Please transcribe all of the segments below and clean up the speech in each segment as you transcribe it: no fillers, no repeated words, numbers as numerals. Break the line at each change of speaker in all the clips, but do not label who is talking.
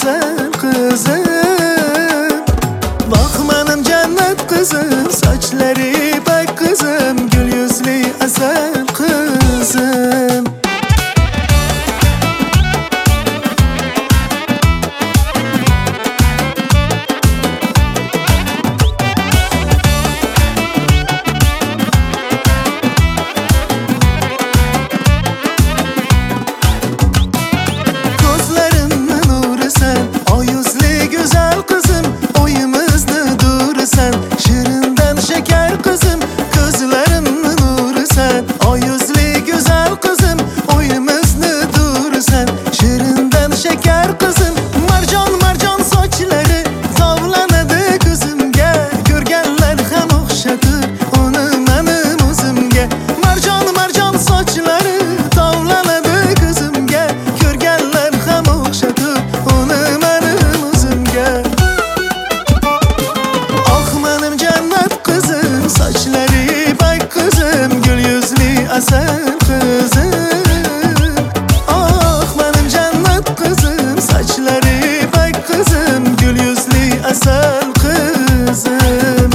asal kızım. Bak benim cennet kızım, saçları bak kızım, gül yüzlü asal kızım. Asal kızım, ah benim cennet kızım, saçları bak kızım, gül yüzlü asal kızım.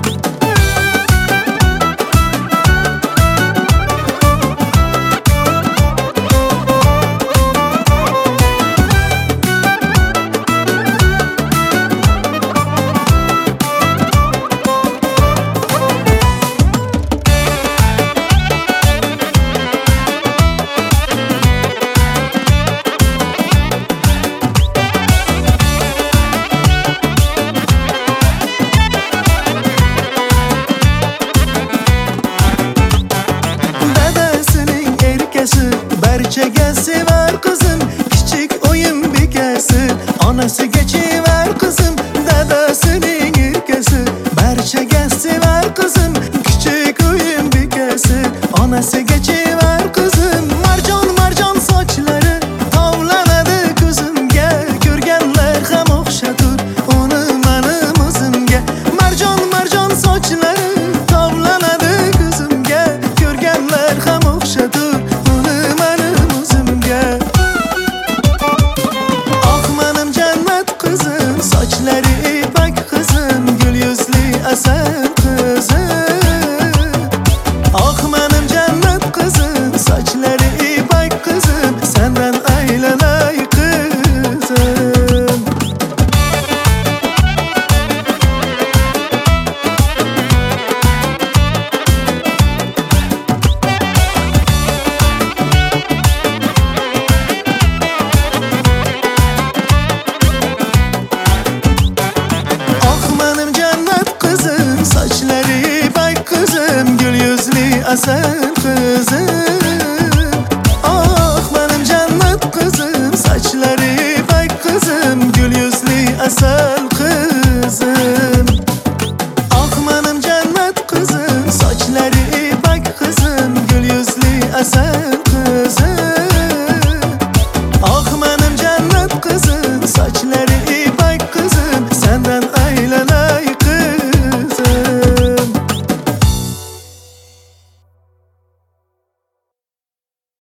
Berçege sever kızım, küçük oyun bikesi, anası geçiver kızım, dedesinin irkesi. Berçege sever kızım, küçük oyun bikesi, anası geçiver kızım. Marcan marcan saçları tavlanadı kızım, gel görgenler hem okşadır onu benim özümge. Marcan marcan saçları tavlanadı kızım, gel görgenler hem okşadır. Saçları bak kızım, gül yüzlü asal kızım. Ah benim cennet kızım, saçları bak kızım, senden aylanay kızım. Saçları bak kızım, gül yüzlü asal